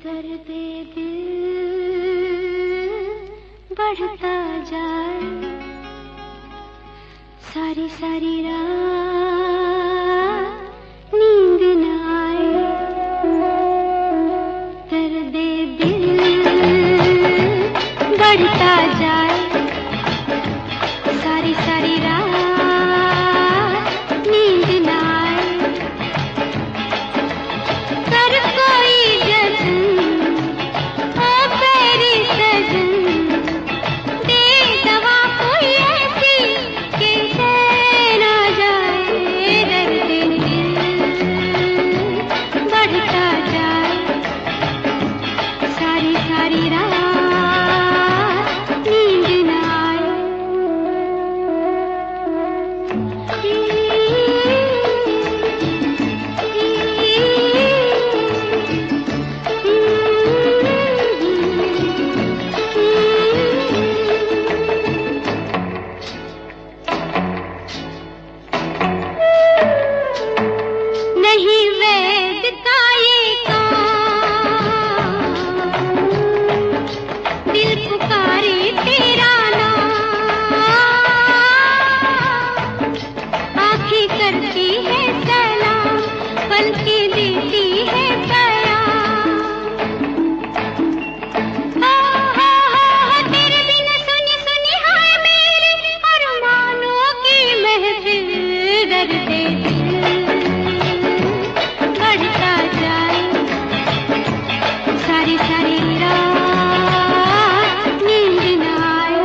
दर्द दिल बढ़ता जाए, सारी सारी रात नींद न आए। दर्द दिल बढ़ता जाए, सारी सारी रात नींद न आए। कर कोई जतन ओ मेरी सजन, दे दवा कोई ऐसी कि चैन आ जाए। दर्द दिल बढ़ता जाए, सारी सारी रात नींद न आए। नहीं वेद का ये काम, दिल पुकारे तेरा नाम। आँखें करती है सलाम, पलकें देती है प्यार। तेरे बिन सुनी सुनी हाय मेरे अरमानों की महफिल। दर्द दिल बढ़ता जाए, सारी सारी रात नींद न आए।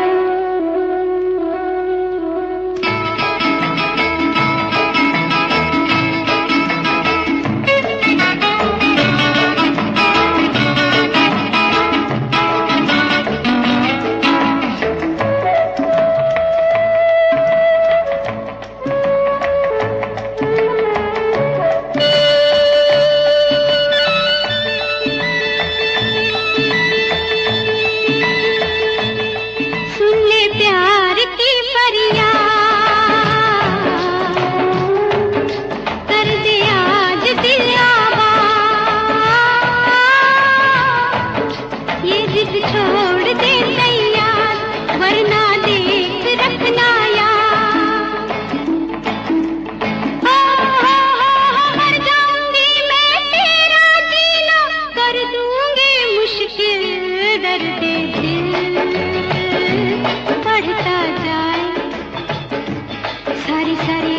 सुन ले प्यार की फरियाद, कर दे आज दिल आबाद। ये जिद छोड़ दे तैयार, वरना देख रखना याद। मर जाऊंगी मैं तेरा जीना, कर दूंगी मुश्किल। दर्द दिल बढ़ता जाए, सारी सारी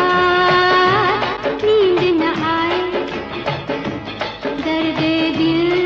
रात नींद न आए। दर्द दिल